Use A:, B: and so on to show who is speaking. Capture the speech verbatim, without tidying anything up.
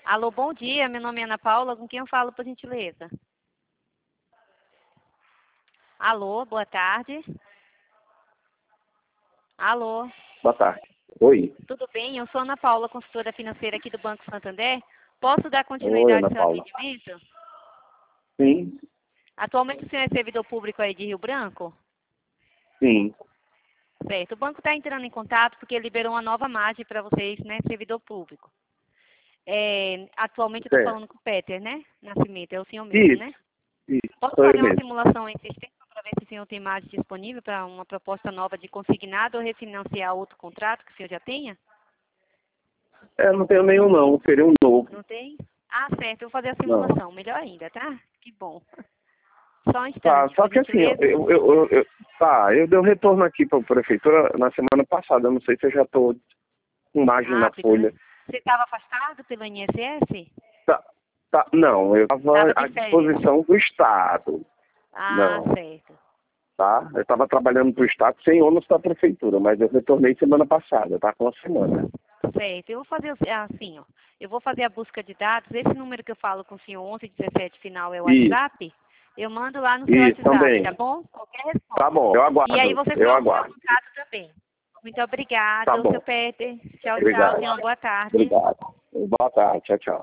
A: Alô, bom dia. Meu nome é Ana Paula. Com quem eu falo, por gentileza? Alô, boa tarde. Alô.
B: Boa tarde. Oi.
A: Tudo bem? Eu sou Ana Paula, consultora financeira aqui do Banco Santander. Posso dar
B: Oi,
A: continuidade
B: Ana
A: ao seu
B: Paula.
A: atendimento?
B: Sim,
A: Atualmente o senhor é servidor público aí de Rio Branco?
B: sim.
A: Certo. O banco está entrando em contato porque liberou uma nova margem para vocês, né, servidor público. É, atualmente eu estou
B: Certo.
A: falando com o Peter, né? Nascimento, é o senhor mesmo, né?
B: Isso, isso.
A: Posso
B: Sou eu
A: fazer uma
B: mesmo.
A: simulação em sistema para ver se o senhor tem margem disponível para uma proposta nova de consignado ou refinanciar outro contrato que o senhor já tenha?
B: É, não tenho nenhum não, seria um novo.
A: Não tem? Ah, certo. Eu vou fazer a
B: Não.
A: simulação. Melhor ainda, tá? Que bom. Só um
B: Tá,
A: instante,
B: só
A: por
B: que assim,
A: gentileza.
B: eu, eu, eu, eu- tá, eu dei um retorno aqui para a prefeitura na semana passada, eu não sei se eu já estou com margem na
A: Rápido, né?
B: folha.
A: Você estava afastado pelo I N S S?
B: Tá, tá, não, eu estava
A: Estava
B: à
A: de férias.
B: disposição do Estado.
A: Ah,
B: Não,
A: certo.
B: tá? Eu estava trabalhando para o Estado sem ônus da prefeitura, mas eu retornei semana passada, tá? Com uma semana.
A: Certo. Eu vou fazer o- assim, ó. Eu vou fazer a busca de dados. Esse número que eu falo com o senhor onze dezessete final é o
B: Isso,
A: WhatsApp? Eu mando lá no seu
B: isso
A: WhatsApp,
B: também.
A: tá bom? Qualquer resposta.
B: Tá bom, eu
A: E aí
B: aguardo,
A: você
B: eu
A: faz o seu
B: aguardo.
A: contrato também. Muito
B: Tá
A: obrigada,
B: bom.
A: seu Peter. Tchau, tchau.
B: Obrigado.
A: Tenha uma boa tarde.
B: Obrigado. Boa tarde. Tchau, tchau.